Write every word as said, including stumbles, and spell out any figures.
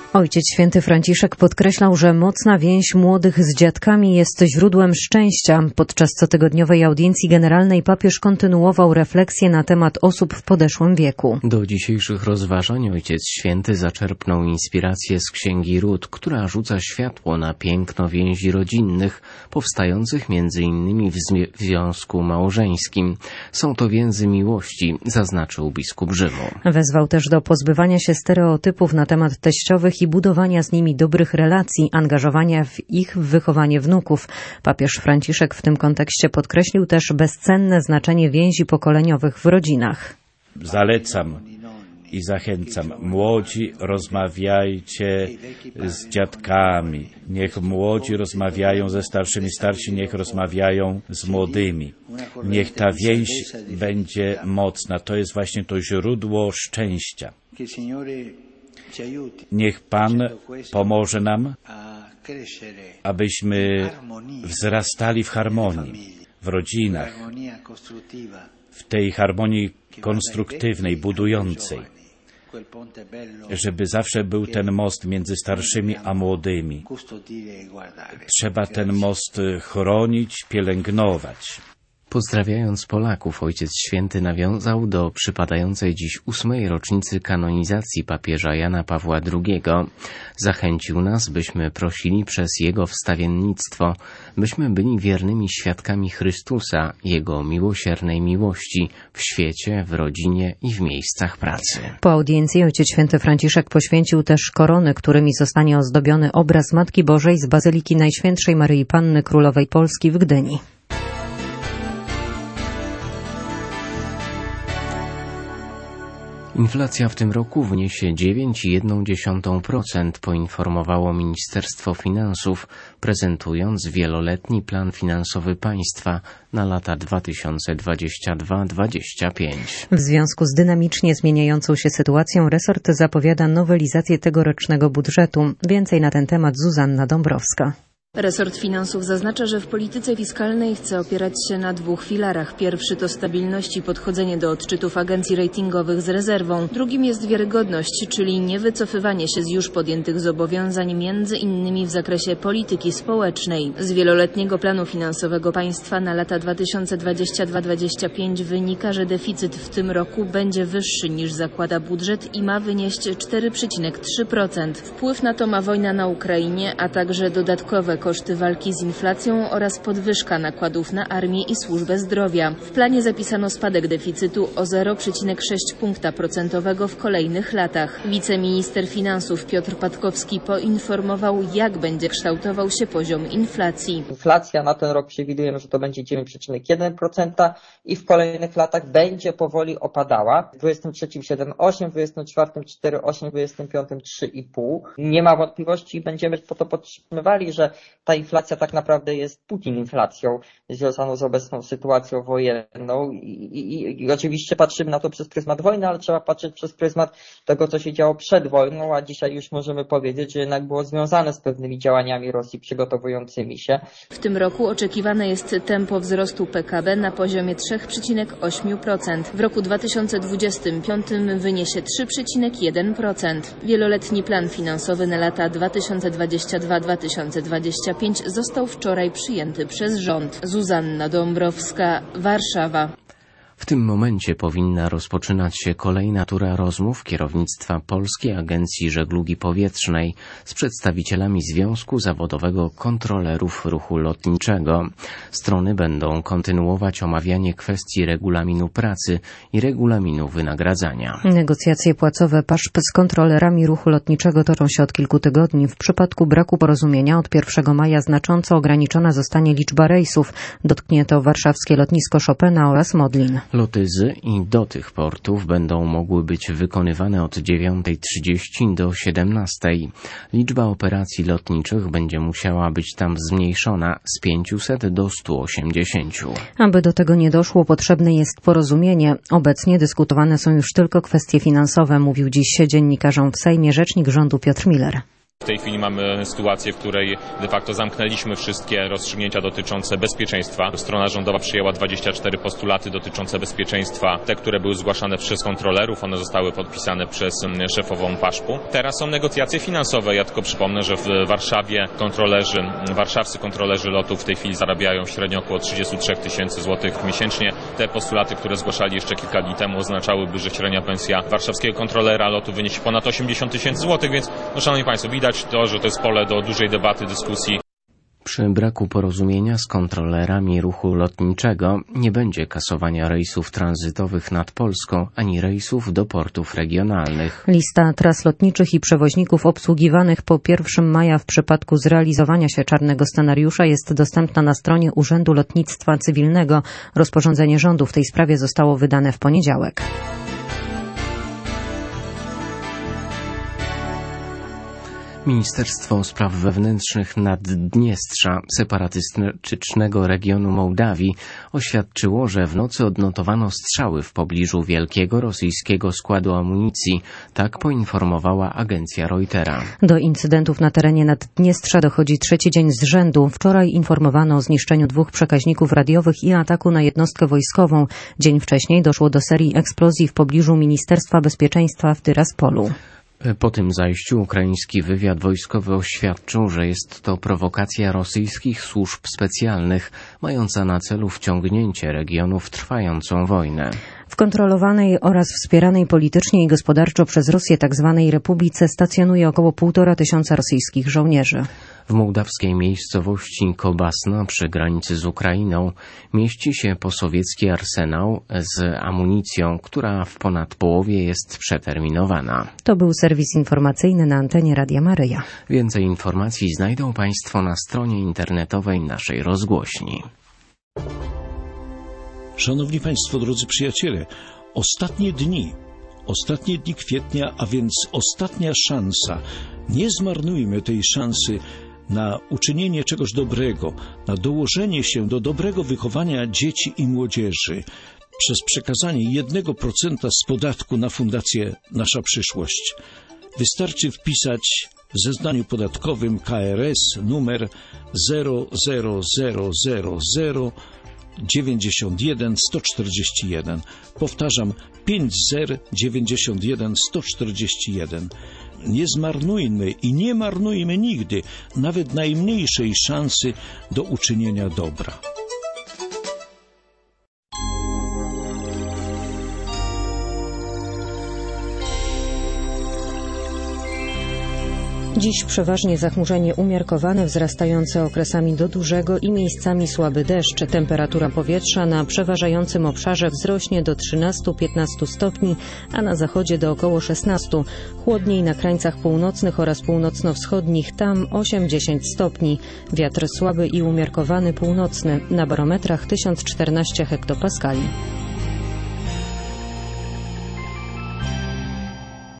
Ojciec Święty Franciszek podkreślał, że mocna więź młodych z dziadkami jest źródłem szczęścia. Podczas cotygodniowej audiencji generalnej papież kontynuował refleksję na temat osób w podeszłym wieku. Do dzisiejszych rozważań Ojciec Święty zaczerpnął inspirację z Księgi Ród, która rzuca światło na piękno więzi rodzinnych, powstających między innymi w związku małżeńskim. Są to więzy miłości, zaznaczył biskup Rzymu. Wezwał też do pozbywania się stereotypów na temat teściowych i budowania z nimi dobrych relacji, angażowania w ich w wychowanie wnuków. Papież Franciszek w tym kontekście podkreślił też bezcenne znaczenie więzi pokoleniowych w rodzinach. Zalecam i zachęcam. Młodzi, rozmawiajcie z dziadkami. Niech młodzi rozmawiają ze starszymi, starsi niech rozmawiają z młodymi. Niech ta więź będzie mocna. To jest właśnie to źródło szczęścia. Niech Pan pomoże nam, abyśmy wzrastali w harmonii, w rodzinach, w tej harmonii konstruktywnej, budującej, żeby zawsze był ten most między starszymi a młodymi. Trzeba ten most chronić, pielęgnować. Pozdrawiając Polaków, Ojciec Święty nawiązał do przypadającej dziś ósmej rocznicy kanonizacji papieża Jana Pawła drugiego. Zachęcił nas, byśmy prosili przez Jego wstawiennictwo, byśmy byli wiernymi świadkami Chrystusa, Jego miłosiernej miłości w świecie, w rodzinie i w miejscach pracy. Po audiencji Ojciec Święty Franciszek poświęcił też korony, którymi zostanie ozdobiony obraz Matki Bożej z Bazyliki Najświętszej Maryi Panny Królowej Polski w Gdyni. Inflacja w tym roku wyniesie dziewięć przecinek jeden procent, poinformowało Ministerstwo Finansów, prezentując wieloletni plan finansowy państwa na lata dwa tysiące dwudziesty drugi do dwa tysiące dwudziestego piątego. W związku z dynamicznie zmieniającą się sytuacją resort zapowiada nowelizację tegorocznego budżetu. Więcej na ten temat Zuzanna Dąbrowska. Resort Finansów zaznacza, że w polityce fiskalnej chce opierać się na dwóch filarach. Pierwszy to stabilność i podchodzenie do odczytów agencji ratingowych z rezerwą. Drugim jest wiarygodność, czyli niewycofywanie się z już podjętych zobowiązań, między innymi w zakresie polityki społecznej. Z wieloletniego planu finansowego państwa na lata dwa tysiące dwudziesty drugi do dwa tysiące dwudziestego piątego wynika, że deficyt w tym roku będzie wyższy niż zakłada budżet i ma wynieść cztery przecinek trzy procent. Wpływ na to ma wojna na Ukrainie, a także dodatkowe koszty walki z inflacją oraz podwyżka nakładów na armię i służbę zdrowia. W planie zapisano spadek deficytu o zero przecinek sześć punkta procentowego w kolejnych latach. Wiceminister finansów Piotr Patkowski poinformował, jak będzie kształtował się poziom inflacji. Inflacja na ten rok przewidujemy, że to będzie dziewięć przecinek jeden procent i w kolejnych latach będzie powoli opadała. W dwudziestym trzecim siedem przecinek osiem, w dwudziestym czwartym cztery przecinek osiem, w dwudziestym piątym trzy przecinek pięć. Nie ma wątpliwości i będziemy po to podtrzymywali, że ta inflacja tak naprawdę jest Putin inflacją związaną z obecną sytuacją wojenną I, i, i oczywiście patrzymy na to przez pryzmat wojny, ale trzeba patrzeć przez pryzmat tego, co się działo przed wojną, a dzisiaj już możemy powiedzieć, że jednak było związane z pewnymi działaniami Rosji przygotowującymi się. W tym roku oczekiwane jest tempo wzrostu P K B na poziomie trzy przecinek osiem procent. W roku dwa tysiące dwudziestym piątym wyniesie trzy przecinek jeden procent. Wieloletni plan finansowy na lata dwa tysiące dwudziesty drugi do dwa tysiące dwudziestego piątego został wczoraj przyjęty przez rząd. Zuzanna Dąbrowska, Warszawa. W tym momencie powinna rozpoczynać się kolejna tura rozmów kierownictwa Polskiej Agencji Żeglugi Powietrznej z przedstawicielami Związku Zawodowego Kontrolerów Ruchu Lotniczego. Strony będą kontynuować omawianie kwestii regulaminu pracy i regulaminu wynagradzania. Negocjacje płacowe P A S P z kontrolerami ruchu lotniczego toczą się od kilku tygodni. W przypadku braku porozumienia od pierwszego maja znacząco ograniczona zostanie liczba rejsów. Dotknie to warszawskie lotnisko Chopina oraz Modlin. Loty z i do tych portów będą mogły być wykonywane od dziewiątej trzydzieści do siedemnastej. Liczba operacji lotniczych będzie musiała być tam zmniejszona z pięciuset do stu osiemdziesięciu. Aby do tego nie doszło, potrzebne jest porozumienie. Obecnie dyskutowane są już tylko kwestie finansowe, mówił dziś dziennikarzom w Sejmie rzecznik rządu Piotr Miller. W tej chwili mamy sytuację, w której de facto zamknęliśmy wszystkie rozstrzygnięcia dotyczące bezpieczeństwa. Strona rządowa przyjęła dwadzieścia cztery postulaty dotyczące bezpieczeństwa. Te, które były zgłaszane przez kontrolerów, one zostały podpisane przez szefową Paszpu. Teraz są negocjacje finansowe. Ja tylko przypomnę, że w Warszawie kontrolerzy, warszawscy kontrolerzy lotów w tej chwili zarabiają średnio około trzydzieści trzy tysięcy złotych miesięcznie. Te postulaty, które zgłaszali jeszcze kilka dni temu, oznaczałyby, że średnia pensja warszawskiego kontrolera lotu wyniesie ponad osiemdziesiąt tysięcy złotych, więc no, szanowni państwo, widać to, że to jest pole do dużej debaty, dyskusji. Przy braku porozumienia z kontrolerami ruchu lotniczego nie będzie kasowania rejsów tranzytowych nad Polską ani rejsów do portów regionalnych. Lista tras lotniczych i przewoźników obsługiwanych po pierwszego maja w przypadku zrealizowania się czarnego scenariusza jest dostępna na stronie Urzędu Lotnictwa Cywilnego. Rozporządzenie rządu w tej sprawie zostało wydane w poniedziałek. Ministerstwo Spraw Wewnętrznych Naddniestrza, separatystycznego regionu Mołdawii, oświadczyło, że w nocy odnotowano strzały w pobliżu wielkiego rosyjskiego składu amunicji. Tak poinformowała agencja Reutera. Do incydentów na terenie Naddniestrza dochodzi trzeci dzień z rzędu. Wczoraj informowano o zniszczeniu dwóch przekaźników radiowych i ataku na jednostkę wojskową. Dzień wcześniej doszło do serii eksplozji w pobliżu Ministerstwa Bezpieczeństwa w Tyraspolu. Po tym zajściu ukraiński wywiad wojskowy oświadczył, że jest to prowokacja rosyjskich służb specjalnych, mająca na celu wciągnięcie regionu w trwającą wojnę. W kontrolowanej oraz wspieranej politycznie i gospodarczo przez Rosję tzw. Republice stacjonuje około półtora tysiąca rosyjskich żołnierzy. W mołdawskiej miejscowości Kobasna przy granicy z Ukrainą mieści się posowiecki arsenał z amunicją, która w ponad połowie jest przeterminowana. To był serwis informacyjny na antenie Radia Maryja. Więcej informacji znajdą Państwo na stronie internetowej naszej rozgłośni. Szanowni Państwo, drodzy przyjaciele, ostatnie dni, ostatnie dni kwietnia, a więc ostatnia szansa. Nie zmarnujmy tej szansy na uczynienie czegoś dobrego, na dołożenie się do dobrego wychowania dzieci i młodzieży przez przekazanie jednego procenta z podatku na Fundację Nasza Przyszłość. Wystarczy wpisać w zeznaniu podatkowym K R S numer zero zero zero zero zero dziewięćdziesiąt jeden sto czterdzieści jeden. Powtarzam, pięć zero dziewięćdziesiąt jeden sto czterdzieści jeden. Nie zmarnujmy i nie marnujmy nigdy nawet najmniejszej szansy do uczynienia dobra. Dziś przeważnie zachmurzenie umiarkowane, wzrastające okresami do dużego i miejscami słaby deszcz. Temperatura powietrza na przeważającym obszarze wzrośnie do trzynastu do piętnastu stopni, a na zachodzie do około szesnastu. Chłodniej na krańcach północnych oraz północno-wschodnich, tam osiem do dziesięciu stopni. Wiatr słaby i umiarkowany północny, na barometrach tysiąc czternaście hektopaskali.